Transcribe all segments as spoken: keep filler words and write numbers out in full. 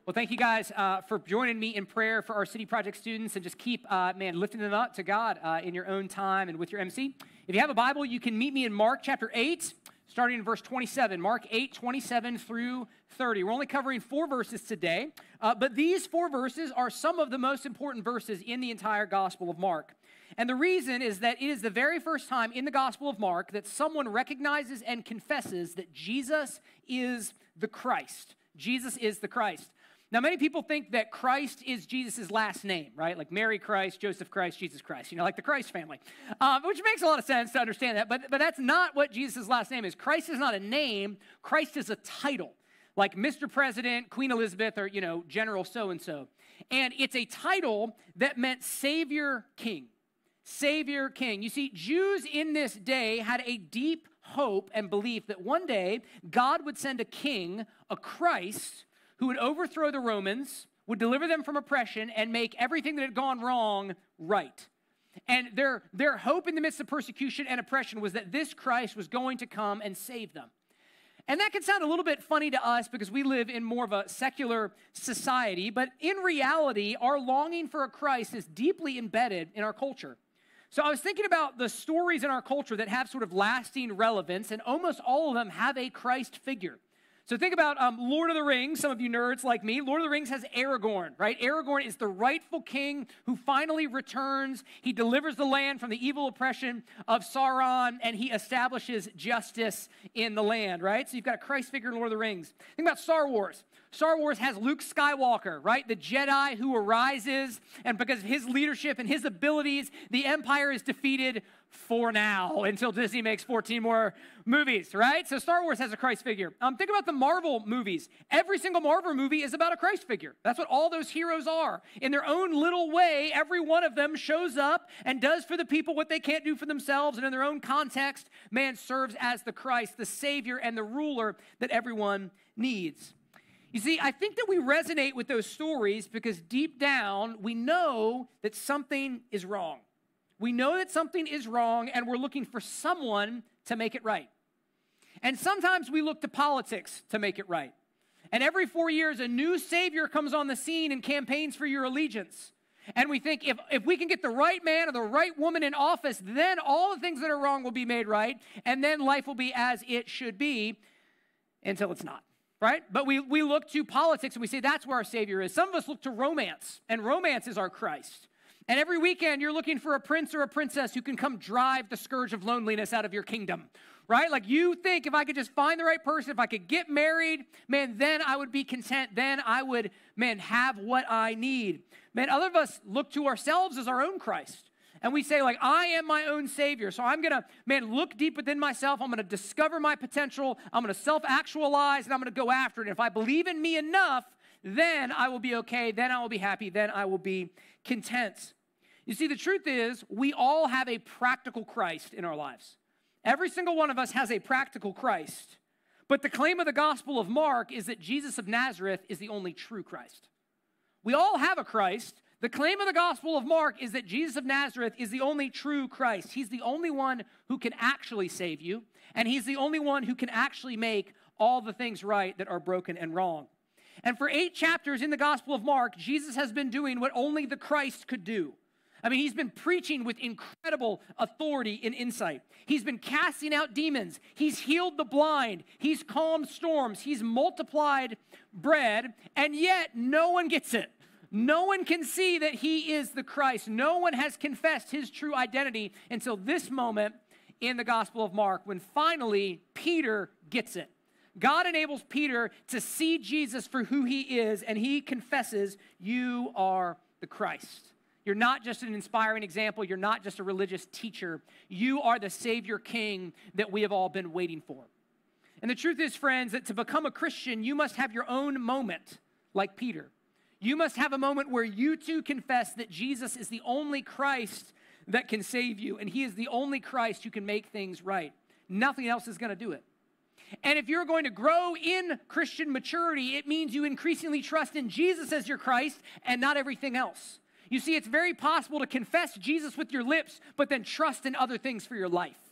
Well, thank you guys uh, for joining me in prayer for our City Project students, and just keep, uh, man, lifting them up to God uh, in your own time and with your M C. If you have a Bible, you can meet me in Mark chapter eight, starting in verse twenty-seven. Mark eight, twenty-seven through thirty. We're only covering four verses today, uh, but these four verses are some of the most important verses in the entire Gospel of Mark. And the reason is that it is the very first time in the Gospel of Mark that someone recognizes and confesses that Jesus is the Christ. Jesus is the Christ. Now, many people think that Christ is Jesus' last name, right? Like Mary Christ, Joseph Christ, Jesus Christ, you know, like the Christ family, um, which makes a lot of sense to understand that, but, but that's not what Jesus' last name is. Christ is not a name. Christ is a title, like Mister President, Queen Elizabeth, or, you know, General so-and-so. And it's a title that meant Savior King, Savior King. You see, Jews in this day had a deep hope and belief that one day God would send a king, a Christ, who would overthrow the Romans, would deliver them from oppression, and make everything that had gone wrong right. And their, their hope in the midst of persecution and oppression was that this Christ was going to come and save them. And that can sound a little bit funny to us because we live in more of a secular society, but in reality, our longing for a Christ is deeply embedded in our culture. So I was thinking about the stories in our culture that have sort of lasting relevance, and almost all of them have a Christ figure. So think about um, Lord of the Rings. Some of you nerds like me. Lord of the Rings has Aragorn, right? Aragorn is the rightful king who finally returns. He delivers the land from the evil oppression of Sauron, and he establishes justice in the land, right? So you've got a Christ figure in Lord of the Rings. Think about Star Wars. Star Wars has Luke Skywalker, right? The Jedi who arises, and because of his leadership and his abilities, the Empire is defeated for now until Disney makes fourteen more movies, right? So Star Wars has a Christ figure. Um, think about the Marvel movies. Every single Marvel movie is about a Christ figure. That's what all those heroes are. In their own little way, every one of them shows up and does for the people what they can't do for themselves, and in their own context, man serves as the Christ, the Savior, and the ruler that everyone needs. You see, I think that we resonate with those stories because deep down, we know that something is wrong. We know that something is wrong, and we're looking for someone to make it right. And sometimes we look to politics to make it right. And every four years, a new savior comes on the scene and campaigns for your allegiance. And we think if, if we can get the right man or the right woman in office, then all the things that are wrong will be made right, and then life will be as it should be, until it's not. Right? But we, we look to politics and we say that's where our Savior is. Some of us look to romance, and romance is our Christ. And every weekend you're looking for a prince or a princess who can come drive the scourge of loneliness out of your kingdom. Right? Like you think if I could just find the right person, if I could get married, man, then I would be content. Then I would, man, have what I need. Man, other of us look to ourselves as our own Christ. And we say, like, I am my own Savior. So I'm going to, man, look deep within myself. I'm going to discover my potential. I'm going to self-actualize, and I'm going to go after it. And if I believe in me enough, then I will be okay. Then I will be happy. Then I will be content. You see, the truth is, we all have a practical Christ in our lives. Every single one of us has a practical Christ. But the claim of the Gospel of Mark is that Jesus of Nazareth is the only true Christ. We all have a Christ. The claim of the Gospel of Mark is that Jesus of Nazareth is the only true Christ. He's the only one who can actually save you, and he's the only one who can actually make all the things right that are broken and wrong. And for eight chapters in the Gospel of Mark, Jesus has been doing what only the Christ could do. I mean, he's been preaching with incredible authority and insight. He's been casting out demons. He's healed the blind. He's calmed storms. He's multiplied bread, and yet no one gets it. No one can see that he is the Christ. No one has confessed his true identity until this moment in the Gospel of Mark, when finally Peter gets it. God enables Peter to see Jesus for who he is, and he confesses, you are the Christ. You're not just an inspiring example. You're not just a religious teacher. You are the Savior King that we have all been waiting for. And the truth is, friends, that to become a Christian, you must have your own moment like Peter. You must have a moment where you too confess that Jesus is the only Christ that can save you, and he is the only Christ who can make things right. Nothing else is going to do it. And if you're going to grow in Christian maturity, it means you increasingly trust in Jesus as your Christ and not everything else. You see, it's very possible to confess Jesus with your lips, but then trust in other things for your life.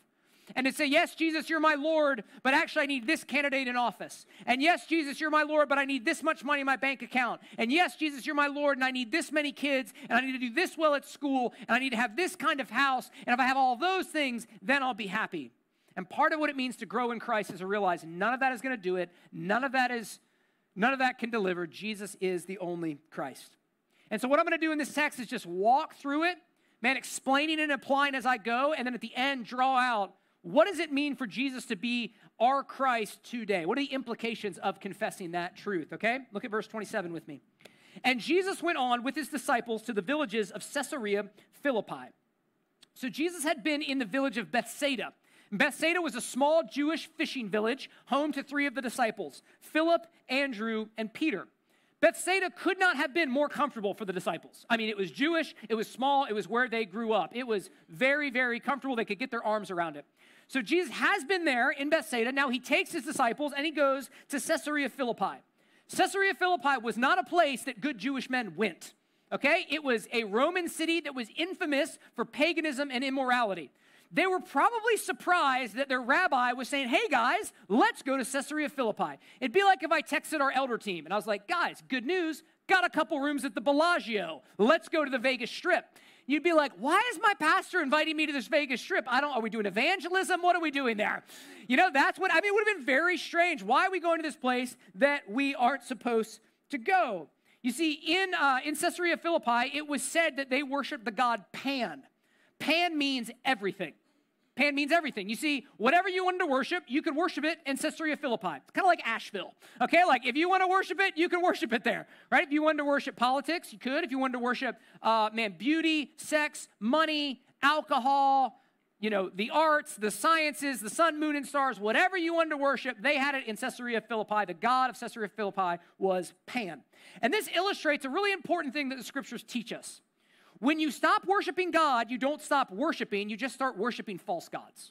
and to say, yes, Jesus, you're my Lord, but actually I need this candidate in office. And yes, Jesus, you're my Lord, but I need this much money in my bank account. And yes, Jesus, you're my Lord, and I need this many kids, and I need to do this well at school, and I need to have this kind of house. And if I have all those things, then I'll be happy. And part of what it means to grow in Christ is to realize none of that is going to do it. None of that is, none of that can deliver. Jesus is the only Christ. And so what I'm going to do in this text is just walk through it, man, explaining and applying as I go, and then at the end, draw out what does it mean for Jesus to be our Christ today? What are the implications of confessing that truth, okay? Look at verse twenty-seven with me. And Jesus went on with his disciples to the villages of Caesarea Philippi. So Jesus had been in the village of Bethsaida. Bethsaida was a small Jewish fishing village, home to three of the disciples, Philip, Andrew, and Peter. Bethsaida could not have been more comfortable for the disciples. I mean, it was Jewish, it was small, it was where they grew up. It was very, very comfortable. They could get their arms around it. So Jesus has been there in Bethsaida. Now he takes his disciples and he goes to Caesarea Philippi. Caesarea Philippi was not a place that good Jewish men went, okay? It was a Roman city that was infamous for paganism and immorality. They were probably surprised that their rabbi was saying, hey guys, let's go to Caesarea Philippi. It'd be like if I texted our elder team and I was like, guys, good news, got a couple rooms at the Bellagio. Let's go to the Vegas Strip. You'd be like, why is my pastor inviting me to this Vegas Strip? I don't, are we doing evangelism? What are we doing there? You know, that's what, I mean, it would have been very strange. Why are we going to this place that we aren't supposed to go? You see, in, uh, in Caesarea Philippi, it was said that they worshiped the god Pan. Pan means everything. Pan means everything. You see, whatever you wanted to worship, you could worship it in Caesarea Philippi. It's kind of like Asheville, okay? Like, if you want to worship it, you can worship it there, right? If you wanted to worship politics, you could. If you wanted to worship, uh, man, beauty, sex, money, alcohol, you know, the arts, the sciences, the sun, moon, and stars, whatever you wanted to worship, they had it in Caesarea Philippi. The god of Caesarea Philippi was Pan. And this illustrates a really important thing that the scriptures teach us. When you stop worshiping God, you don't stop worshiping, you just start worshiping false gods.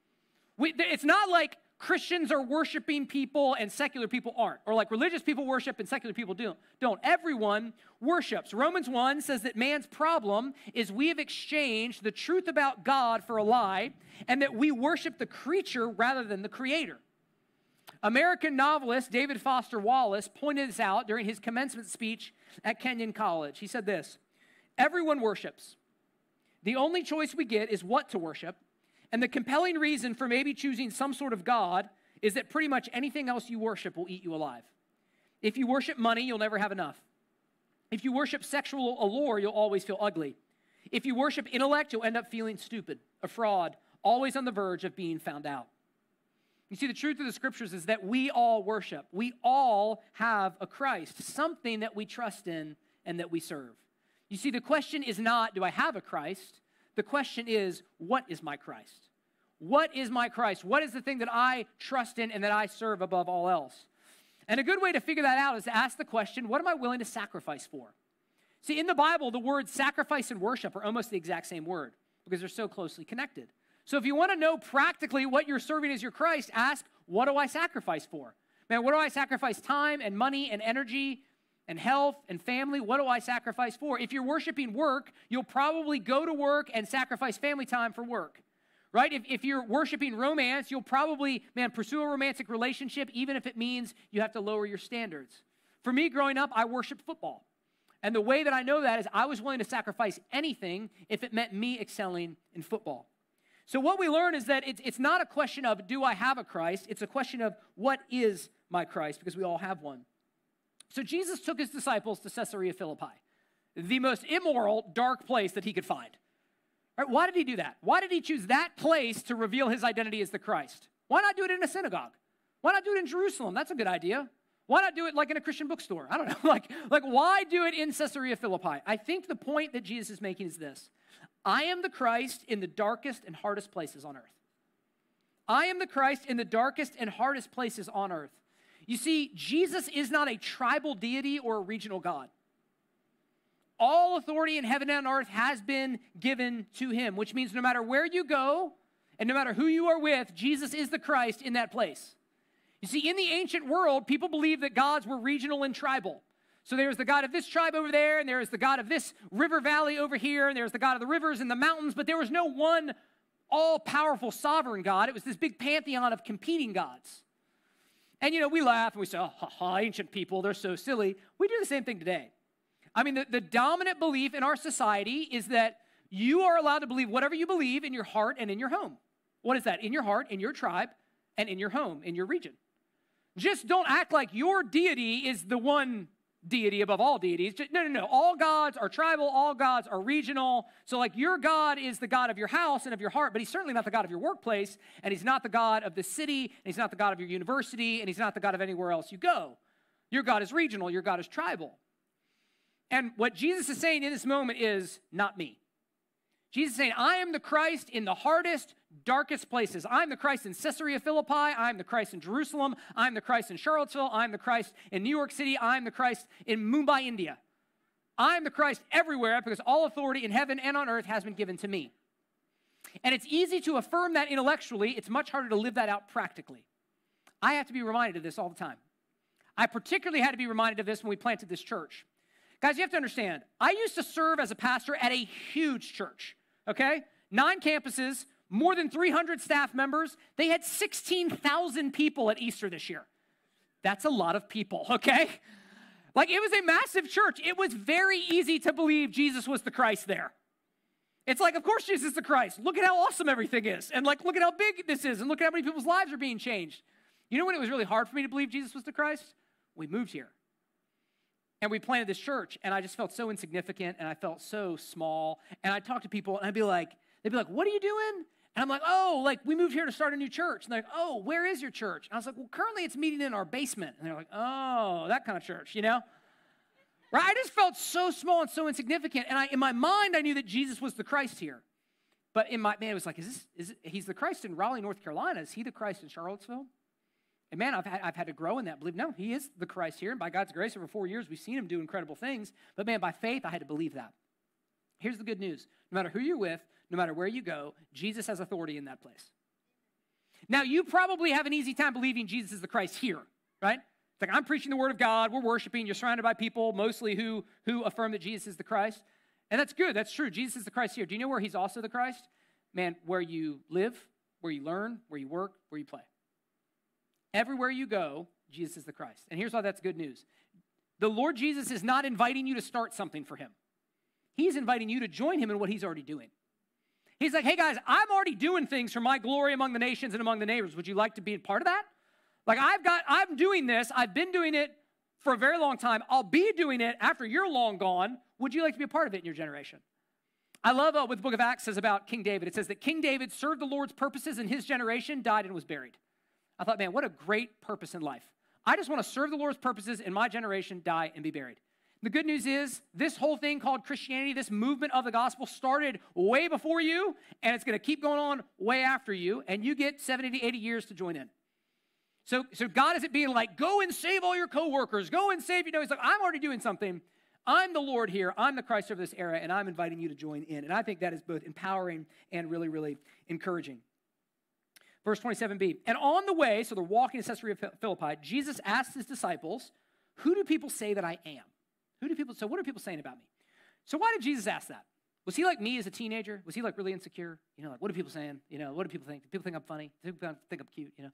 We, it's not like Christians are worshiping people and secular people aren't, or like religious people worship and secular people don't. Don't. Everyone worships. Romans one says that man's problem is we have exchanged the truth about God for a lie, and that we worship the creature rather than the creator. American novelist David Foster Wallace pointed this out during his commencement speech at Kenyon College. He said this: everyone worships. The only choice we get is what to worship, and the compelling reason for maybe choosing some sort of God is that pretty much anything else you worship will eat you alive. If you worship money, you'll never have enough. If you worship sexual allure, you'll always feel ugly. If you worship intellect, you'll end up feeling stupid, a fraud, always on the verge of being found out. You see, the truth of the scriptures is that we all worship. We all have a Christ, something that we trust in and that we serve. You see, the question is not, do I have a Christ? The question is, what is my Christ? What is my Christ? What is the thing that I trust in and that I serve above all else? And a good way to figure that out is to ask the question, what am I willing to sacrifice for? See, in the Bible, the words sacrifice and worship are almost the exact same word because they're so closely connected. So if you want to know practically what you're serving as your Christ, ask, what do I sacrifice for? Man, what do I sacrifice time and money and energy and health and family? What do I sacrifice for? If you're worshiping work, you'll probably go to work and sacrifice family time for work, right? If, if you're worshiping romance, you'll probably, man, pursue a romantic relationship, even if it means you have to lower your standards. For me, growing up, I worshiped football. And the way that I know that is I was willing to sacrifice anything if it meant me excelling in football. So what we learn is that it's, it's not a question of, do I have a Christ? It's a question of, what is my Christ? Because we all have one. So Jesus took his disciples to Caesarea Philippi, the most immoral, dark place that he could find. Right? Why did he do that? Why did he choose that place to reveal his identity as the Christ? Why not do it in a synagogue? Why not do it in Jerusalem? That's a good idea. Why not do it like in a Christian bookstore? I don't know. like, like, why do it in Caesarea Philippi? I think the point that Jesus is making is this: I am the Christ in the darkest and hardest places on earth. I am the Christ in the darkest and hardest places on earth. You see, Jesus is not a tribal deity or a regional God. All authority in heaven and on earth has been given to him, which means no matter where you go and no matter who you are with, Jesus is the Christ in that place. You see, in the ancient world, people believed that gods were regional and tribal. So there's the God of this tribe over there, and there's the God of this river valley over here, and there's the God of the rivers and the mountains, but there was no one all-powerful sovereign God. It was this big pantheon of competing gods. And, you know, we laugh and we say, oh, ha, ha, ancient people, they're so silly. We do the same thing today. I mean, the, the dominant belief in our society is that you are allowed to believe whatever you believe in your heart and in your home. What is that? In your heart, in your tribe, and in your home, in your region. Just don't act like your deity is the one deity above all deities. Just, no, no, no. All gods are tribal. All gods are regional. So like your God is the God of your house and of your heart, but he's certainly not the God of your workplace, and he's not the God of the city, and he's not the God of your university, and he's not the God of anywhere else you go. Your God is regional. Your God is tribal. And what Jesus is saying in this moment is, not me. Jesus is saying, I am the Christ in the hardest, darkest places. I'm the Christ in Caesarea Philippi. I'm the Christ in Jerusalem. I'm the Christ in Charlottesville. I'm the Christ in New York City. I'm the Christ in Mumbai, India. I'm the Christ everywhere because all authority in heaven and on earth has been given to me. And it's easy to affirm that intellectually. It's much harder to live that out practically. I have to be reminded of this all the time. I particularly had to be reminded of this when we planted this church. Guys, you have to understand, I used to serve as a pastor at a huge church. Okay? Nine campuses, more than three hundred staff members. They had sixteen thousand people at Easter this year. That's a lot of people, okay? Like, it was a massive church. It was very easy to believe Jesus was the Christ there. It's like, of course Jesus is the Christ. Look at how awesome everything is. And, like, look at how big this is. And look at how many people's lives are being changed. You know when it was really hard for me to believe Jesus was the Christ? We moved here. And we planted this church, and I just felt so insignificant, and I felt so small. And I'd talk to people, and I'd be like, they'd be like, what are you doing? And I'm like, oh, like, we moved here to start a new church. And they're like, oh, where is your church? And I was like, well, currently it's meeting in our basement. And they're like, oh, that kind of church, you know? Right? I just felt so small and so insignificant. And I, in my mind, I knew that Jesus was the Christ here. But in my, man, it was like, is this, is it, he's the Christ in Raleigh, North Carolina. Is he the Christ in Charlottesville? And man, I've had, I've had to grow in that belief. No, he is the Christ here. And by God's grace, over four years, we've seen him do incredible things. But man, by faith, I had to believe that. Here's the good news. No matter who you're with, no matter where you go, Jesus has authority in that place. Now, you probably have an easy time believing Jesus is the Christ here, right? It's like, I'm preaching the word of God. We're worshiping. You're surrounded by people mostly who, who affirm that Jesus is the Christ. And that's good. That's true. Jesus is the Christ here. Do you know where he's also the Christ? Man, where you live, where you learn, where you work, where you play. Everywhere you go, Jesus is the Christ. And here's why that's good news. The Lord Jesus is not inviting you to start something for him. He's inviting you to join him in what he's already doing. He's like, hey guys, I'm already doing things for my glory among the nations and among the neighbors. Would you like to be a part of that? Like I've got, I'm doing this. I've been doing it for a very long time. I'll be doing it after you're long gone. Would you like to be a part of it in your generation? I love uh, what the book of Acts says about King David. It says that King David served the Lord's purposes in his generation, died and was buried. I thought, man, what a great purpose in life. I just want to serve the Lord's purposes in my generation, die, and be buried. The good news is this whole thing called Christianity, this movement of the gospel started way before you, and it's going to keep going on way after you, and you get seventy to eighty years to join in. So, so God isn't being like, go and save all your coworkers, go and save, you know, he's like, I'm already doing something. I'm the Lord here. I'm the Christ of this era, and I'm inviting you to join in. And I think that is both empowering and really, really encouraging. Verse twenty-seven b, and on the way, so they're walking to Caesarea Philippi, Jesus asked his disciples, who do people say that I am? Who do people, so what are people saying about me? So why did Jesus ask that? Was he like me as a teenager? Was he like really insecure? You know, like what are people saying? You know, what do people think? Do people think I'm funny? Do people think I'm cute? You know,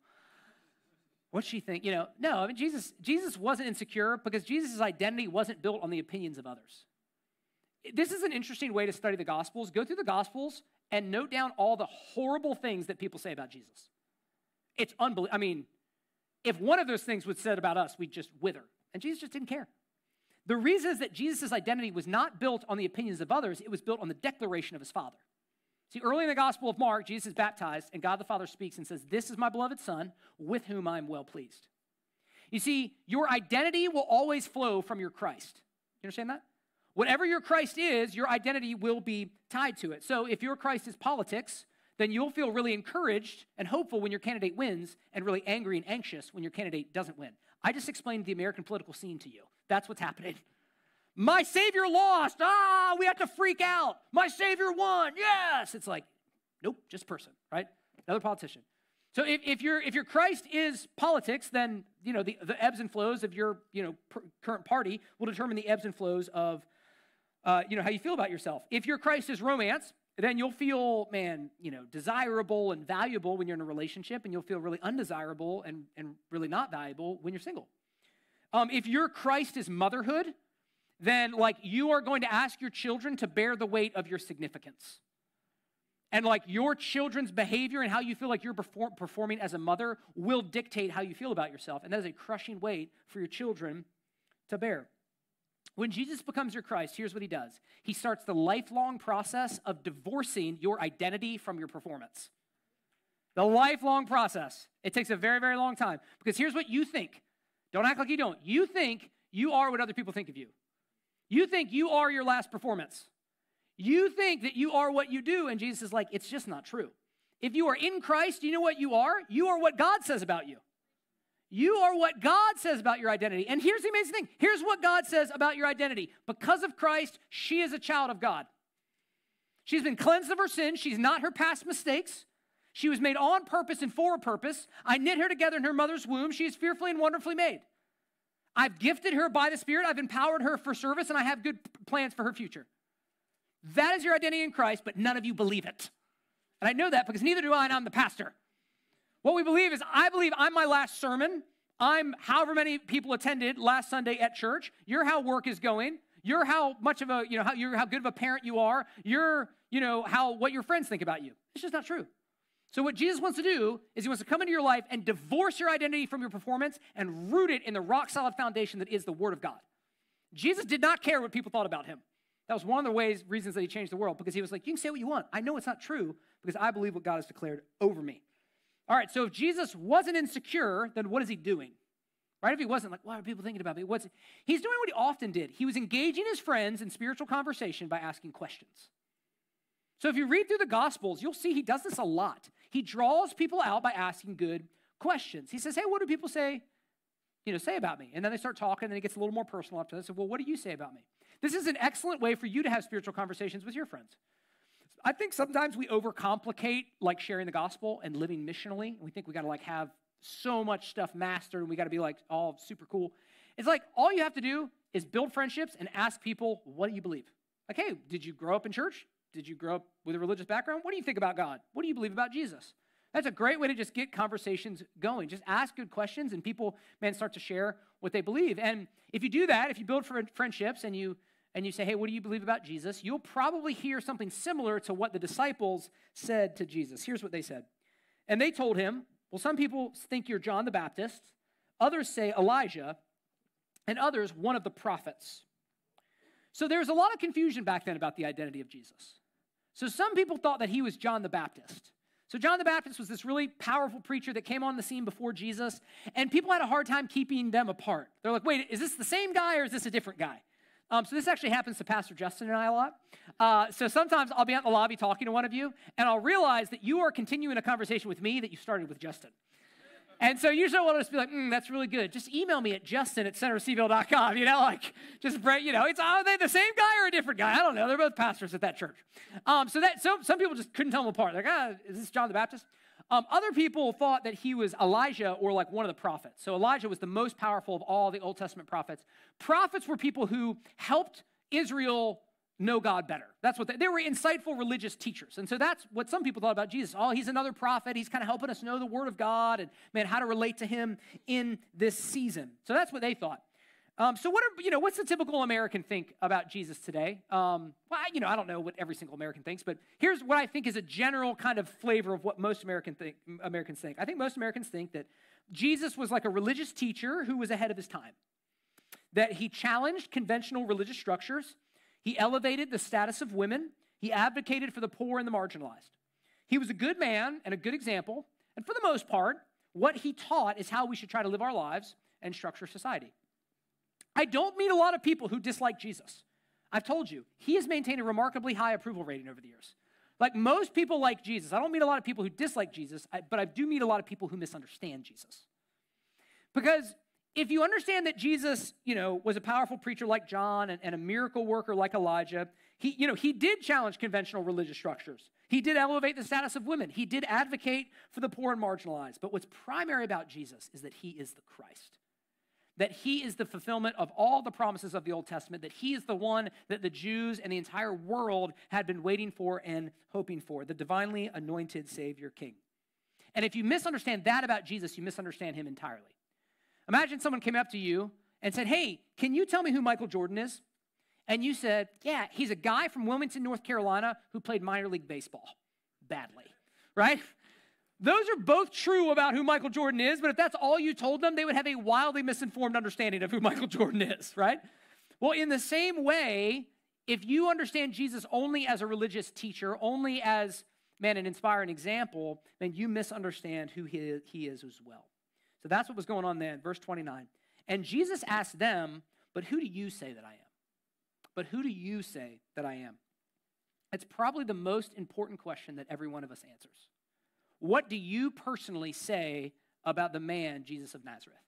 what's she think? You know, no, I mean, Jesus, Jesus wasn't insecure because Jesus' identity wasn't built on the opinions of others. This is an interesting way to study the Gospels. Go through the Gospels and note down all the horrible things that people say about Jesus. It's unbelievable. I mean, if one of those things was said about us, we'd just wither. And Jesus just didn't care. The reason is that Jesus' identity was not built on the opinions of others. It was built on the declaration of his Father. See, early in the Gospel of Mark, Jesus is baptized, and God the Father speaks and says, this is my beloved Son, with whom I am well pleased. You see, your identity will always flow from your Christ. You understand that? Whatever your Christ is, your identity will be tied to it. So if your Christ is politics, then you'll feel really encouraged and hopeful when your candidate wins and really angry and anxious when your candidate doesn't win. I just explained the American political scene to you. That's what's happening. My Savior lost. Ah, we have to freak out. My Savior won. Yes. It's like, nope, just a person, right? Another politician. So if, if, your if your Christ is politics, then, you know, the, the ebbs and flows of your, you know, per, current party will determine the ebbs and flows of Uh, you know, how you feel about yourself. If your Christ is romance, then you'll feel, man, you know, desirable and valuable when you're in a relationship, and you'll feel really undesirable and, and really not valuable when you're single. Um, if your Christ is motherhood, then like you are going to ask your children to bear the weight of your significance. And like your children's behavior and how you feel like you're perform- performing as a mother will dictate how you feel about yourself. And that is a crushing weight for your children to bear. When Jesus becomes your Christ, here's what he does. He starts the lifelong process of divorcing your identity from your performance. The lifelong process. It takes a very, very long time. Because here's what you think. Don't act like you don't. You think you are what other people think of you. You think you are your last performance. You think that you are what you do, and Jesus is like, it's just not true. If you are in Christ, you know what you are? You are what God says about you. You are what God says about your identity. And here's the amazing thing. Here's what God says about your identity. Because of Christ, she is a child of God. She's been cleansed of her sins. She's not her past mistakes. She was made on purpose and for a purpose. I knit her together in her mother's womb. She is fearfully and wonderfully made. I've gifted her by the Spirit. I've empowered her for service, and I have good plans for her future. That is your identity in Christ, but none of you believe it. And I know that because neither do I, and I'm the pastor. What we believe is I believe I'm my last sermon. I'm however many people attended last Sunday at church. You're how work is going. You're how much of a, you know, how, you're how good of a parent you are. You're, you know, how what your friends think about you. It's just not true. So what Jesus wants to do is he wants to come into your life and divorce your identity from your performance and root it in the rock-solid foundation that is the Word of God. Jesus did not care what people thought about him. That was one of the ways, reasons that he changed the world, because he was like, you can say what you want. I know it's not true because I believe what God has declared over me. All right, so if Jesus wasn't insecure, then what is he doing? Right? If he wasn't like, what are people thinking about me? What's He's doing what he often did. He was engaging his friends in spiritual conversation by asking questions. So if you read through the Gospels, you'll see he does this a lot. He draws people out by asking good questions. He says, hey, what do people say, you know, say about me? And then they start talking, and then he gets a little more personal after this. So, well, what do you say about me? This is an excellent way for you to have spiritual conversations with your friends. I think sometimes we overcomplicate like sharing the gospel and living missionally. We think we got to like have so much stuff mastered and we got to be like all super cool. It's like all you have to do is build friendships and ask people, what do you believe? Like, hey, did you grow up in church? Did you grow up with a religious background? What do you think about God? What do you believe about Jesus? That's a great way to just get conversations going. Just ask good questions and people, man, start to share what they believe. And if you do that, if you build friendships and you and you say, hey, what do you believe about Jesus? You'll probably hear something similar to what the disciples said to Jesus. Here's what they said. And they told him, well, some people think you're John the Baptist, others say Elijah, and others one of the prophets. So there was a lot of confusion back then about the identity of Jesus. So some people thought that he was John the Baptist. So John the Baptist was this really powerful preacher that came on the scene before Jesus, and people had a hard time keeping them apart. They're like, wait, is this the same guy or is this a different guy? Um, so this actually happens to Pastor Justin and I a lot. Uh, so sometimes I'll be out in the lobby talking to one of you, and I'll realize that you are continuing a conversation with me that you started with Justin. And so usually I'll just be like, mm, that's really good. Just email me at justin at center c ville dot com, you know, like, just, you know, it's, are they the same guy or a different guy? I don't know. They're both pastors at that church. Um, so that so some people just couldn't tell them apart. They're like, ah, is this John the Baptist? Um, other people thought that he was Elijah or like one of the prophets. So Elijah was the most powerful of all the Old Testament prophets. Prophets were people who helped Israel know God better. That's what they, they were insightful religious teachers. And so that's what some people thought about Jesus. Oh, he's another prophet. He's kind of helping us know the word of God and, man, how to relate to him in this season. So that's what they thought. Um, so what are, you know, what's the typical American think about Jesus today? Um, well, I, you know, I don't know what every single American thinks, but here's what I think is a general kind of flavor of what most American think, Americans think. I think most Americans think that Jesus was like a religious teacher who was ahead of his time, that he challenged conventional religious structures, he elevated the status of women, he advocated for the poor and the marginalized. He was a good man and a good example, and for the most part, what he taught is how we should try to live our lives and structure society. I don't meet a lot of people who dislike Jesus. I've told you, he has maintained a remarkably high approval rating over the years. Like most people like Jesus. I don't meet a lot of people who dislike Jesus, but I do meet a lot of people who misunderstand Jesus. Because if you understand that Jesus, you know, was a powerful preacher like John and, and a miracle worker like Elijah, he, you know, he did challenge conventional religious structures. He did elevate the status of women. He did advocate for the poor and marginalized. But what's primary about Jesus is that he is the Christ. that he is the fulfillment of all the promises of the Old Testament, that he is the one that the Jews and the entire world had been waiting for and hoping for, the divinely anointed Savior King. And if you misunderstand that about Jesus, you misunderstand him entirely. Imagine someone came up to you and said, hey, can you tell me who Michael Jordan is? And you said, yeah, he's a guy from Wilmington, North Carolina, who played minor league baseball badly, right? Those are both true about who Michael Jordan is, but if that's all you told them, they would have a wildly misinformed understanding of who Michael Jordan is, right? Well, in the same way, if you understand Jesus only as a religious teacher, only as, man, an inspiring example, then you misunderstand who he, he is as well. So that's what was going on then, verse twenty-nine. And Jesus asked them, but who do you say that I am? But who do you say that I am? It's probably the most important question that every one of us answers. What do you personally say about the man, Jesus of Nazareth?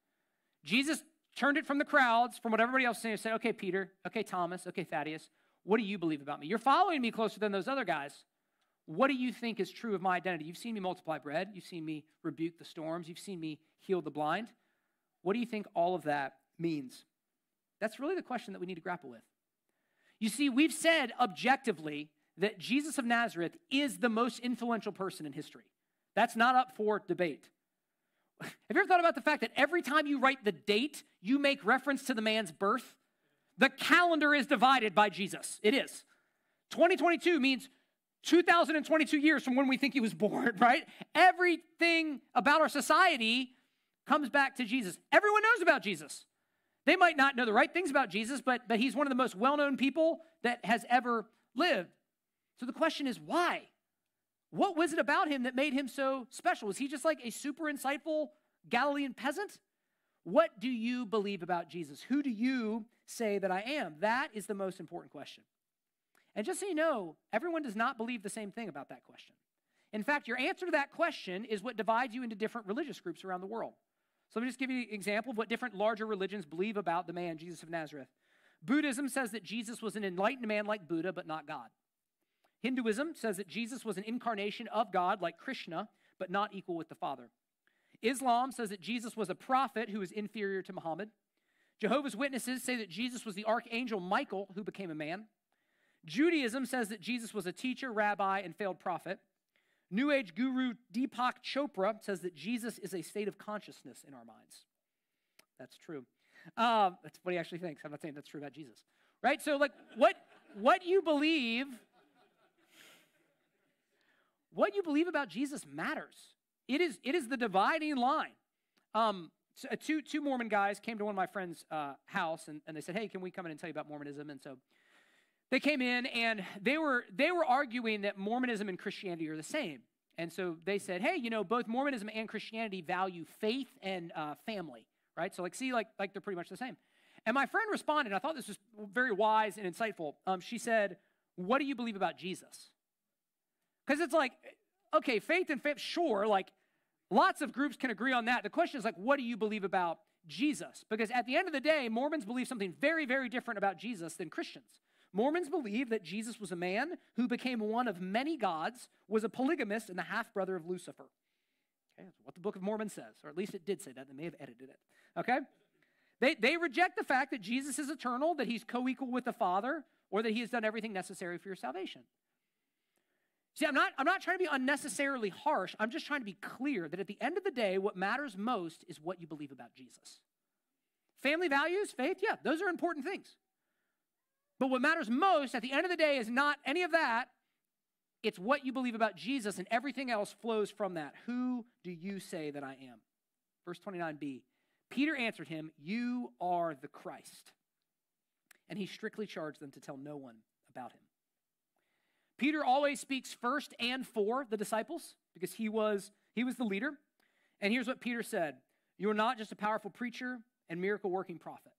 Jesus turned it from the crowds, from what everybody else was saying, and said, okay, Peter, okay, Thomas, okay, Thaddeus, what do you believe about me? You're following me closer than those other guys. What do you think is true of my identity? You've seen me multiply bread. You've seen me rebuke the storms. You've seen me heal the blind. What do you think all of that means? That's really the question that we need to grapple with. You see, we've said objectively that Jesus of Nazareth is the most influential person in history. That's not up for debate. Have you ever thought about the fact that every time you write the date, you make reference to the man's birth? The calendar is divided by Jesus. It is. twenty twenty-two means two thousand twenty-two years from when we think he was born, right? Everything about our society comes back to Jesus. Everyone knows about Jesus. They might not know the right things about Jesus, but, but he's one of the most well-known people that has ever lived. So the question is, why? What was it about him that made him so special? Was he just like a super insightful Galilean peasant? What do you believe about Jesus? Who do you say that I am? That is the most important question. And just so you know, everyone does not believe the same thing about that question. In fact, your answer to that question is what divides you into different religious groups around the world. So let me just give you an example of what different larger religions believe about the man, Jesus of Nazareth. Buddhism says that Jesus was an enlightened man like Buddha, but not God. Hinduism says that Jesus was an incarnation of God like Krishna, but not equal with the Father. Islam says that Jesus was a prophet who was inferior to Muhammad. Jehovah's Witnesses say that Jesus was the archangel Michael who became a man. Judaism says that Jesus was a teacher, rabbi, and failed prophet. New Age guru Deepak Chopra says that Jesus is a state of consciousness in our minds. That's true. Um, that's what he actually thinks. I'm not saying that's true about Jesus. Right? So, like, what, what you believe, what you believe about Jesus matters. It is, it is the dividing line. Um, so, uh, two, two Mormon guys came to one of my friends' uh, house, and, and they said, hey, can we come in and tell you about Mormonism? And so they came in, and they were, they were arguing that Mormonism and Christianity are the same. And so they said, hey, you know, both Mormonism and Christianity value faith and uh, family, right? So, like, see, like, like they're pretty much the same. And my friend responded, and I thought this was very wise and insightful. Um, she said, what do you believe about Jesus? Because it's like, okay, faith and faith, sure, like, lots of groups can agree on that. The question is, like, what do you believe about Jesus? Because at the end of the day, Mormons believe something very, very different about Jesus than Christians. Mormons believe that Jesus was a man who became one of many gods, was a polygamist, and the half-brother of Lucifer. Okay, that's what the Book of Mormon says, or at least it did say that. They may have edited it, okay? They, they reject the fact that Jesus is eternal, that he's co-equal with the Father, or that he has done everything necessary for your salvation. See, I'm not, I'm not trying to be unnecessarily harsh. I'm just trying to be clear that at the end of the day, what matters most is what you believe about Jesus. Family values, faith, yeah, those are important things. But what matters most at the end of the day is not any of that. It's what you believe about Jesus, and everything else flows from that. Who do you say that I am? Verse twenty-nine b, Peter answered him, you are the Christ. And he strictly charged them to tell no one about him. Peter always speaks first and for the disciples because he was, he was the leader. And here's what Peter said. You are not just a powerful preacher and miracle-working prophet.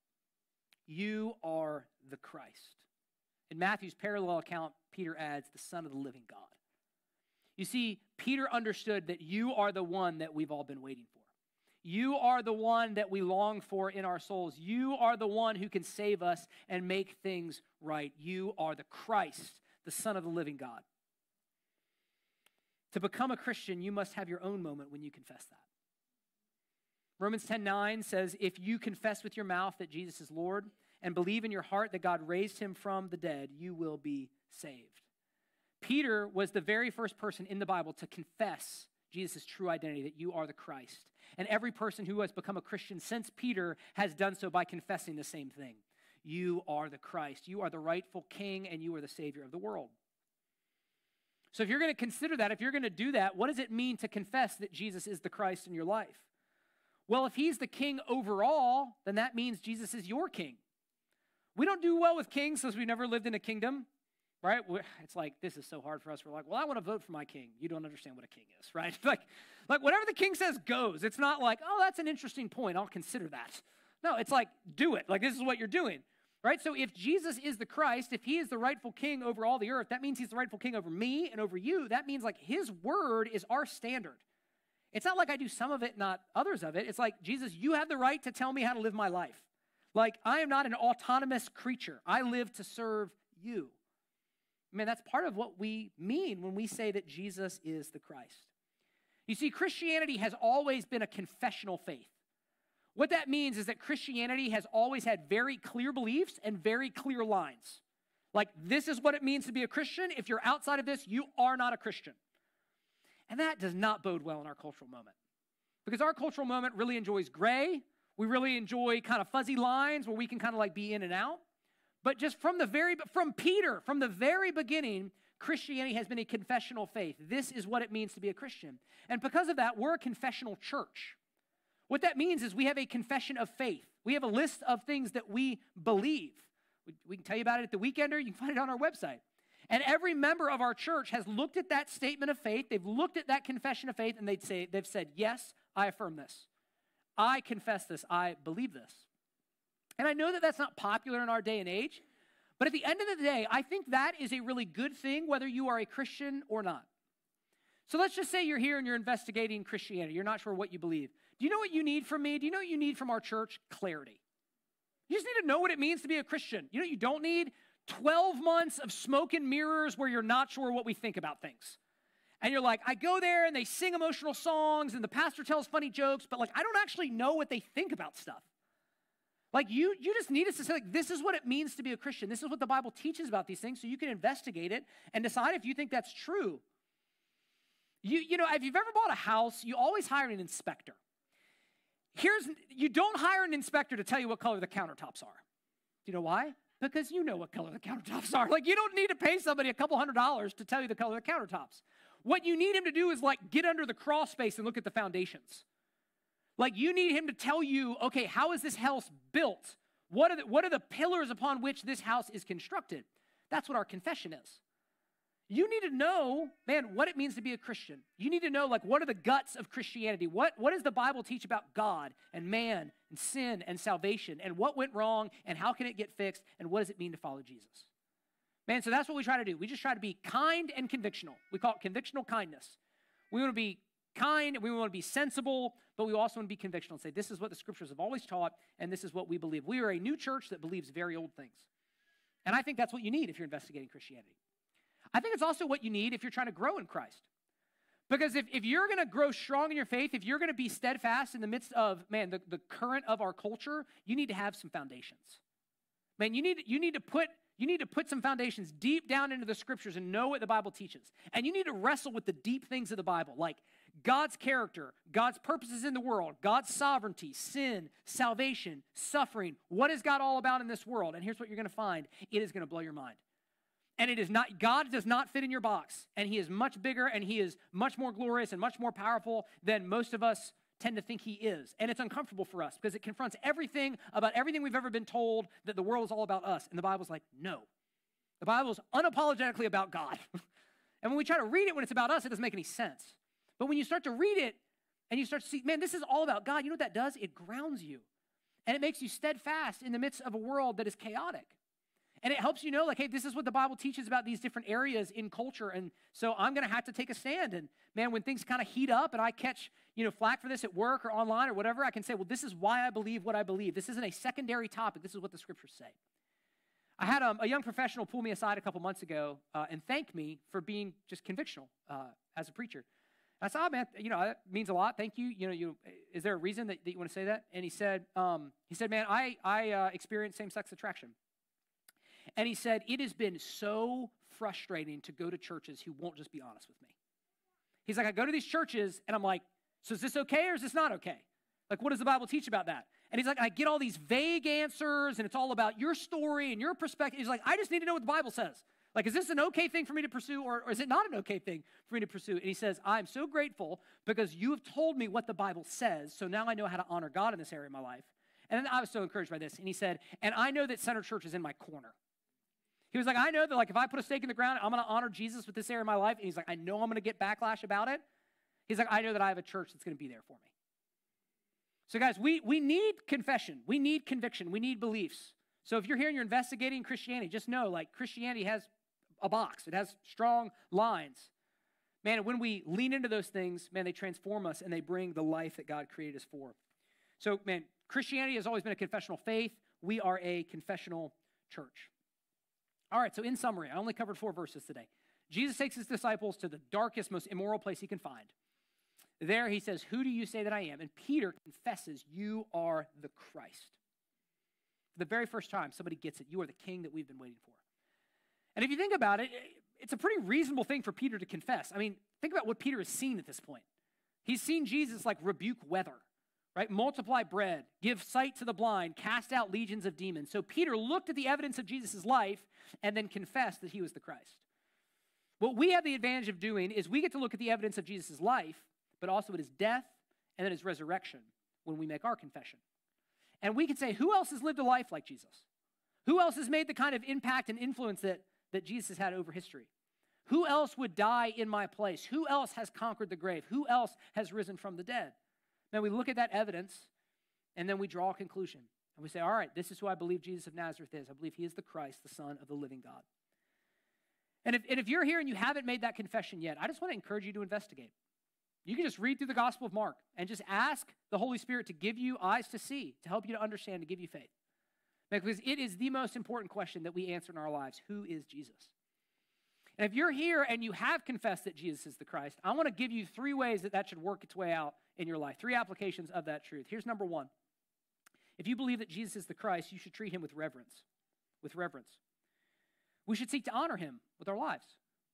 You are the Christ. In Matthew's parallel account, Peter adds, the Son of the living God. You see, Peter understood that you are the one that we've all been waiting for. You are the one that we long for in our souls. You are the one who can save us and make things right. You are the Christ, the Son of the living God. To become a Christian, you must have your own moment when you confess that. Romans ten nine says, if you confess with your mouth that Jesus is Lord and believe in your heart that God raised him from the dead, you will be saved. Peter was the very first person in the Bible to confess Jesus' true identity, that you are the Christ. And every person who has become a Christian since Peter has done so by confessing the same thing. You are the Christ. You are the rightful king, and you are the Savior of the world. So if you're going to consider that, if you're going to do that, what does it mean to confess that Jesus is the Christ in your life? Well, if he's the king overall, then that means Jesus is your king. We don't do well with kings because we've never lived in a kingdom, right? It's like, this is so hard for us. We're like, well, I want to vote for my king. You don't understand what a king is, right? Like, like whatever the king says goes. It's not like, oh, that's an interesting point. I'll consider that. No, it's like, do it. Like, this is what you're doing, right? So if Jesus is the Christ, if he is the rightful king over all the earth, that means he's the rightful king over me and over you. That means like his word is our standard. It's not like I do some of it, not others of it. It's like, Jesus, you have the right to tell me how to live my life. Like, I am not an autonomous creature. I live to serve you. I mean, that's part of what we mean when we say that Jesus is the Christ. You see, Christianity has always been a confessional faith. What that means is that Christianity has always had very clear beliefs and very clear lines. Like, this is what it means to be a Christian. If you're outside of this, you are not a Christian. And that does not bode well in our cultural moment. Because our cultural moment really enjoys gray. We really enjoy kind of fuzzy lines where we can kind of like be in and out. But just from the very, from Peter, from the very beginning, Christianity has been a confessional faith. This is what it means to be a Christian. And because of that, we're a confessional church. What that means is we have a confession of faith. We have a list of things that we believe. We, we can tell you about it at the Weekender. You can find it on our website. And every member of our church has looked at that statement of faith. They've looked at that confession of faith, and they'd say, they've said, yes, I affirm this. I confess this. I believe this. And I know that that's not popular in our day and age, but at the end of the day, I think that is a really good thing, whether you are a Christian or not. So let's just say you're here and you're investigating Christianity. You're not sure what you believe. Do you know what you need from me? Do you know what you need from our church? Clarity. You just need to know what it means to be a Christian. You know what you don't need? twelve months of smoke and mirrors where you're not sure what we think about things. And you're like, I go there and they sing emotional songs and the pastor tells funny jokes, but like, I don't actually know what they think about stuff. Like you, you just need us to say, like, this is what it means to be a Christian. This is what the Bible teaches about these things, so you can investigate it and decide if you think that's true. You, you know, if you've ever bought a house, you always hire an inspector. Here's, you don't hire an inspector to tell you what color the countertops are. Do you know why? Because you know what color the countertops are. Like, you don't need to pay somebody a couple hundred dollars to tell you the color of the countertops. What you need him to do is, like, get under the crawl space and look at the foundations. Like, you need him to tell you, okay, how is this house built? What are the, what are the pillars upon which this house is constructed? That's what our confession is. You need to know, man, what it means to be a Christian. You need to know, like, what are the guts of Christianity? What, what does the Bible teach about God and man and sin and salvation and what went wrong and how can it get fixed and what does it mean to follow Jesus? Man, so that's what we try to do. We just try to be kind and convictional. We call it convictional kindness. We want to be kind, we want to be sensible, but we also want to be convictional and say, this is what the scriptures have always taught, and this is what we believe. We are a new church that believes very old things. And I think that's what you need if you're investigating Christianity. I think it's also what you need if you're trying to grow in Christ. Because if, if you're going to grow strong in your faith, if you're going to be steadfast in the midst of, man, the, the current of our culture, you need to have some foundations. Man, you need, you need to put You need to put some foundations deep down into the scriptures and know what the Bible teaches. And you need to wrestle with the deep things of the Bible, like God's character, God's purposes in the world, God's sovereignty, sin, salvation, suffering. What is God all about in this world? And here's what you're going to find. It is going to blow your mind. And it is not, God does not fit in your box. And he is much bigger and he is much more glorious and much more powerful than most of us tend to think he is. And it's uncomfortable for us because it confronts everything about everything we've ever been told that the world is all about us. And the Bible's like, no. The Bible is unapologetically about God. And when we try to read it when it's about us, it doesn't make any sense. But when you start to read it and you start to see, man, this is all about God, you know what that does? It grounds you. And it makes you steadfast in the midst of a world that is chaotic. And it helps you know, like, hey, this is what the Bible teaches about these different areas in culture. And so I'm going to have to take a stand. And, man, when things kind of heat up and I catch, you know, flack for this at work or online or whatever, I can say, well, this is why I believe what I believe. This isn't a secondary topic. This is what the scriptures say. I had um, a young professional pull me aside a couple months ago uh, and thank me for being just convictional uh, as a preacher. I said, oh, man, you know, that means a lot. Thank you. You know, you is there a reason that, that you want to say that? And he said, um, he said, man, I, I uh, experienced same-sex attraction. And he said, it has been so frustrating to go to churches who won't just be honest with me. He's like, I go to these churches, and I'm like, so is this okay or is this not okay? Like, what does the Bible teach about that? And he's like, I get all these vague answers, and it's all about your story and your perspective. He's like, I just need to know what the Bible says. Like, is this an okay thing for me to pursue, or, or is it not an okay thing for me to pursue? And he says, I'm so grateful because you have told me what the Bible says, so now I know how to honor God in this area of my life. And then I was so encouraged by this. And he said, and I know that Center Church is in my corner. He was like, I know that like if I put a stake in the ground, I'm going to honor Jesus with this area of my life. And he's like, I know I'm going to get backlash about it. He's like, I know that I have a church that's going to be there for me. So guys, we, we need confession. We need conviction. We need beliefs. So if you're here and you're investigating Christianity, just know like Christianity has a box. It has strong lines. Man, and when we lean into those things, man, they transform us and they bring the life that God created us for. So, man, Christianity has always been a confessional faith. We are a confessional church. All right, so in summary, I only covered four verses today. Jesus takes his disciples to the darkest, most immoral place he can find. There he says, who do you say that I am? And Peter confesses, you are the Christ. For the very first time, somebody gets it. You are the king that we've been waiting for. And if you think about it, it's a pretty reasonable thing for Peter to confess. I mean, think about what Peter has seen at this point. He's seen Jesus like rebuke weather, right? Multiply bread, give sight to the blind, cast out legions of demons. So Peter looked at the evidence of Jesus' life and then confessed that he was the Christ. What we have the advantage of doing is we get to look at the evidence of Jesus' life, but also at his death and then his resurrection when we make our confession. And we can say, who else has lived a life like Jesus? Who else has made the kind of impact and influence that, that Jesus has had over history? Who else would die in my place? Who else has conquered the grave? Who else has risen from the dead? Then we look at that evidence, and then we draw a conclusion. And we say, all right, this is who I believe Jesus of Nazareth is. I believe he is the Christ, the Son of the living God. And if, and if you're here and you haven't made that confession yet, I just want to encourage you to investigate. You can just read through the Gospel of Mark and just ask the Holy Spirit to give you eyes to see, to help you to understand, to give you faith. Because it is the most important question that we answer in our lives. Who is Jesus? And if you're here and you have confessed that Jesus is the Christ, I want to give you three ways that that should work its way out in your life. Three applications of that truth. Here's number one. If you believe that Jesus is the Christ, you should treat him with reverence. With reverence. We should seek to honor him with our lives.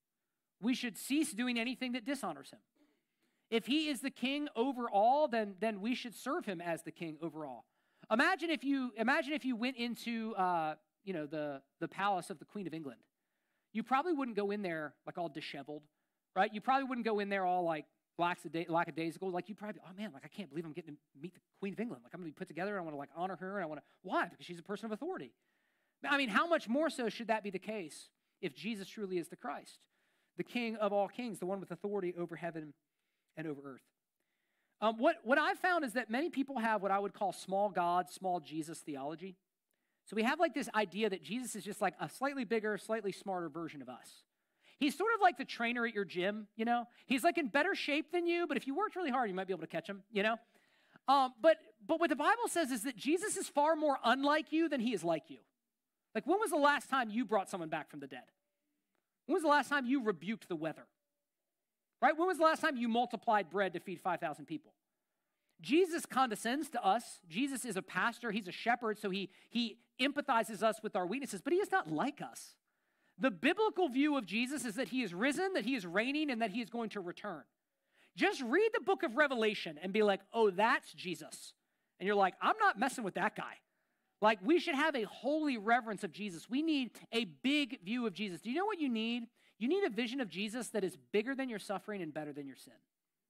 We should cease doing anything that dishonors him. If he is the king over all, then, then we should serve him as the king over all. Imagine if you, imagine if you went into uh, you know, the, the palace of the Queen of England. You probably wouldn't go in there like all disheveled, right? You probably wouldn't go in there all like lackadaisical. Like you probably, oh man, like I can't believe I'm getting to meet the Queen of England. Like I'm going to be put together and I want to like honor her and I want to, why? Because she's a person of authority. I mean, how much more so should that be the case if Jesus truly is the Christ, the King of all kings, the one with authority over heaven and over earth? Um, what, what I've found is that many people have what I would call small God, small Jesus theology. So we have like this idea that Jesus is just like a slightly bigger, slightly smarter version of us. He's sort of like the trainer at your gym, you know? He's like in better shape than you, but if you worked really hard, you might be able to catch him, you know? Um, but, but what the Bible says is that Jesus is far more unlike you than he is like you. Like when was the last time you brought someone back from the dead? When was the last time you rebuked the weather? Right? When was the last time you multiplied bread to feed five thousand people? Jesus condescends to us. Jesus is a pastor. He's a shepherd, so he, he empathizes us with our weaknesses, but he is not like us. The biblical view of Jesus is that he is risen, that he is reigning, and that he is going to return. Just read the book of Revelation and be like, oh, that's Jesus. And you're like, I'm not messing with that guy. Like, we should have a holy reverence of Jesus. We need a big view of Jesus. Do you know what you need? You need a vision of Jesus that is bigger than your suffering and better than your sin.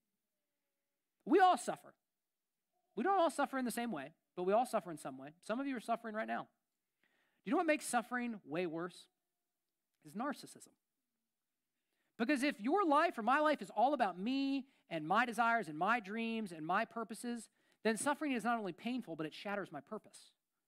We all suffer. We don't all suffer in the same way, but we all suffer in some way. Some of you are suffering right now. Do you know what makes suffering way worse? Is narcissism. Because if your life or my life is all about me and my desires and my dreams and my purposes, then suffering is not only painful, but it shatters my purpose.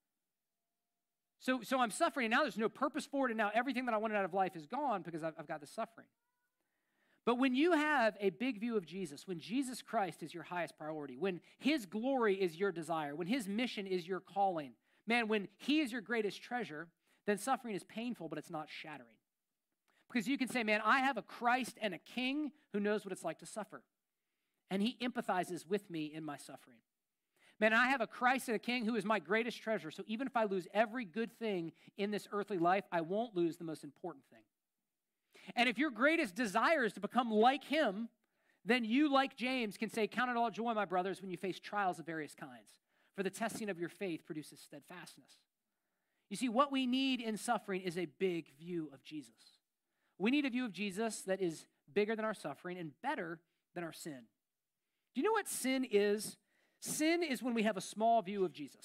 So, so I'm suffering, and now there's no purpose for it, and now everything that I wanted out of life is gone because I've, I've got this suffering. But when you have a big view of Jesus, when Jesus Christ is your highest priority, when his glory is your desire, when his mission is your calling, man, when he is your greatest treasure, then suffering is painful, but it's not shattering. Because you can say, man, I have a Christ and a king who knows what it's like to suffer. and he empathizes with me in my suffering. Man, I have a Christ and a King who is my greatest treasure. So even if I lose every good thing in this earthly life, I won't lose the most important thing. And if your greatest desire is to become like him, then you, like James, can say, count it all joy, my brothers, when you face trials of various kinds. For the testing of your faith produces steadfastness. You see, what we need in suffering is a big view of Jesus. We need a view of Jesus that is bigger than our suffering and better than our sin. Do you know what sin is? Sin is when we have a small view of Jesus.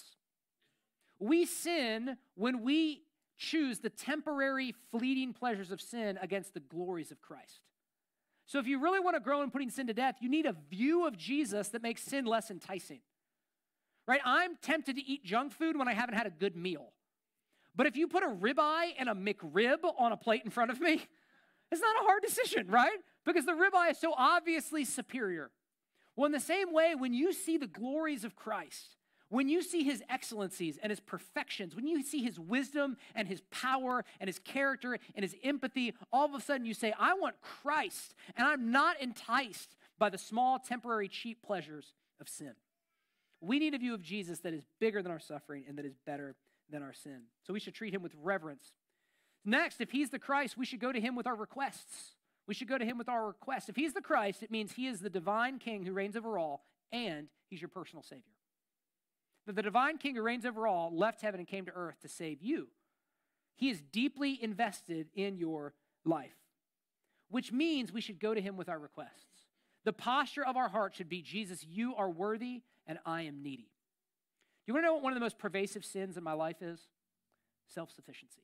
We sin when we choose the temporary, fleeting pleasures of sin against the glories of Christ. So if you really want to grow in putting sin to death, you need a view of Jesus that makes sin less enticing. Right? I'm tempted to eat junk food when I haven't had a good meal. But if you put a ribeye and a McRib on a plate in front of me, it's not a hard decision, right? Because the ribeye is so obviously superior. Well, in the same way, when you see the glories of Christ, when you see his excellencies and his perfections, when you see his wisdom and his power and his character and his empathy, all of a sudden you say, I want Christ, and I'm not enticed by the small, temporary, cheap pleasures of sin. We need a view of Jesus that is bigger than our suffering and that is better than our sin. So we should treat him with reverence. Next, if he's the Christ, we should go to him with our requests. We should go to him with our requests. If he's the Christ, it means he is the divine king who reigns over all, and he's your personal savior. That the divine king who reigns over all left heaven and came to earth to save you. He is deeply invested in your life, which means we should go to him with our requests. The posture of our heart should be, Jesus, you are worthy and I am needy. You want to know what one of the most pervasive sins in my life is? Self-sufficiency.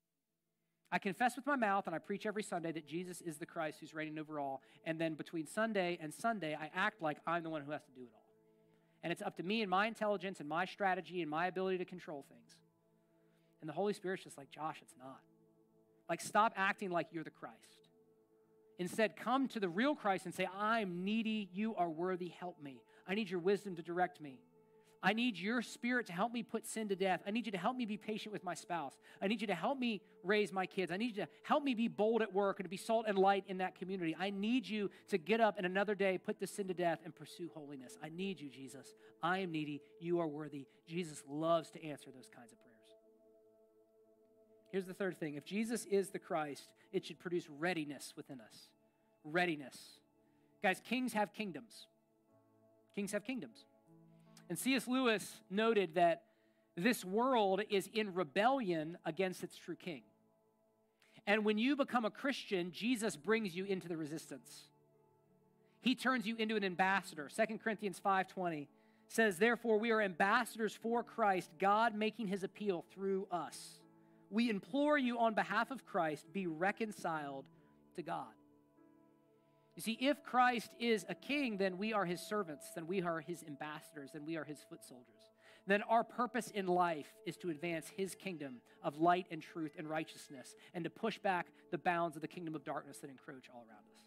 I confess with my mouth and I preach every Sunday that Jesus is the Christ who's reigning over all. And then between Sunday and Sunday, I act like I'm the one who has to do it all. And it's up to me and my intelligence and my strategy and my ability to control things. And the Holy Spirit's just like, Josh, it's not. Like, stop acting like you're the Christ. Instead, come to the real Christ and say, I'm needy, you are worthy, help me. I need your wisdom to direct me. I need your spirit to help me put sin to death. I need you to help me be patient with my spouse. I need you to help me raise my kids. I need you to help me be bold at work and to be salt and light in that community. I need you to get up and another day, put the sin to death and pursue holiness. I need you, Jesus. I am needy. You are worthy. Jesus loves to answer those kinds of prayers. Here's the third thing. If Jesus is the Christ, it should produce readiness within us. Readiness. Guys, kings have kingdoms. Kings have kingdoms. And C S Lewis noted that this world is in rebellion against its true king. And when you become a Christian, Jesus brings you into the resistance. He turns you into an ambassador. Second Corinthians five twenty says, therefore, we are ambassadors for Christ, God making his appeal through us. We implore you on behalf of Christ, be reconciled to God. You see, if Christ is a king, then we are his servants, then we are his ambassadors, then we are his foot soldiers. Then our purpose in life is to advance his kingdom of light and truth and righteousness and to push back the bounds of the kingdom of darkness that encroach all around us.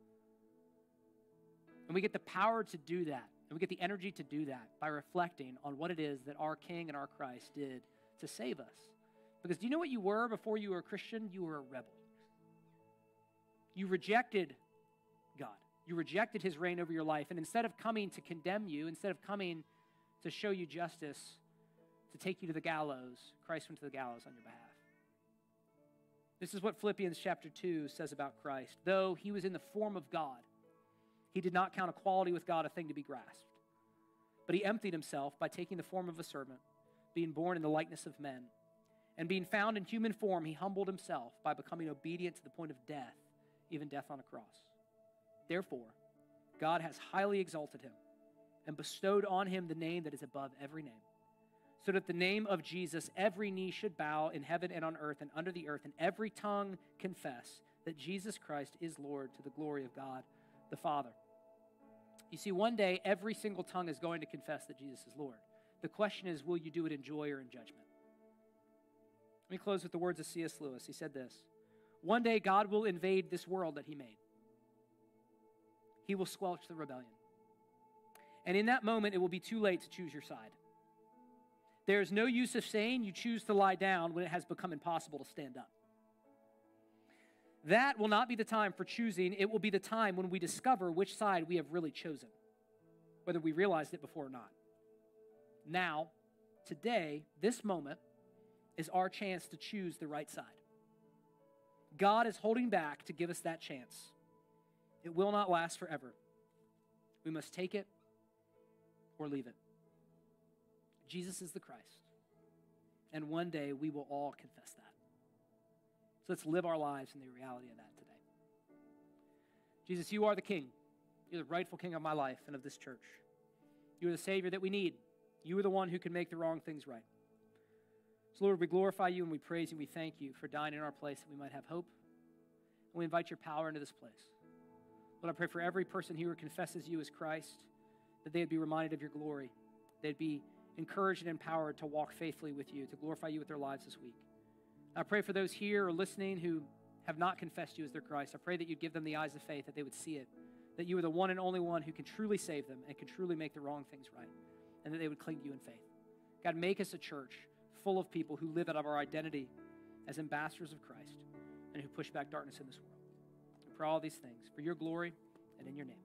And we get the power to do that, and we get the energy to do that by reflecting on what it is that our King and our Christ did to save us. Because do you know what you were before you were a Christian? You were a rebel. You rejected God. You rejected his reign over your life. And instead of coming to condemn you, instead of coming to show you justice, to take you to the gallows, Christ went to the gallows on your behalf. This is what Philippians chapter two says about Christ. Though he was in the form of God, he did not count equality with God a thing to be grasped. But he emptied himself by taking the form of a servant, being born in the likeness of men. And being found in human form, he humbled himself by becoming obedient to the point of death, even death on a cross. Therefore, God has highly exalted him and bestowed on him the name that is above every name, so that the name of Jesus every knee should bow in heaven and on earth and under the earth, and every tongue confess that Jesus Christ is Lord, to the glory of God the Father. You see, one day every single tongue is going to confess that Jesus is Lord. The question is, will you do it in joy or in judgment? Let me close with the words of C S Lewis. He said this: one day God will invade this world that he made. He will squelch the rebellion. And in that moment, it will be too late to choose your side. There is no use of saying you choose to lie down when it has become impossible to stand up. That will not be the time for choosing. It will be the time when we discover which side we have really chosen. whether we realized it before or not. Now, today, this moment is our chance to choose the right side. God is holding back to give us that chance. It will not last forever. We must take it or leave it. Jesus is the Christ. And one day we will all confess that. So let's live our lives in the reality of that today. Jesus, you are the King. You're the rightful King of my life and of this church. You are the Savior that we need. You are the one who can make the wrong things right. So Lord, we glorify you and we praise you and we thank you for dying in our place that we might have hope. And we invite your power into this place. Lord, I pray for every person here who confesses you as Christ, that they would be reminded of your glory. They'd be encouraged and empowered to walk faithfully with you, to glorify you with their lives this week. I pray for those here or listening who have not confessed you as their Christ. I pray that you'd give them the eyes of faith, that they would see it, that you are the one and only one who can truly save them and can truly make the wrong things right, and that they would cling to you in faith. God, make us a church full of people who live out of our identity as ambassadors of Christ and who push back darkness in this world. For all these things, for your glory and in your name.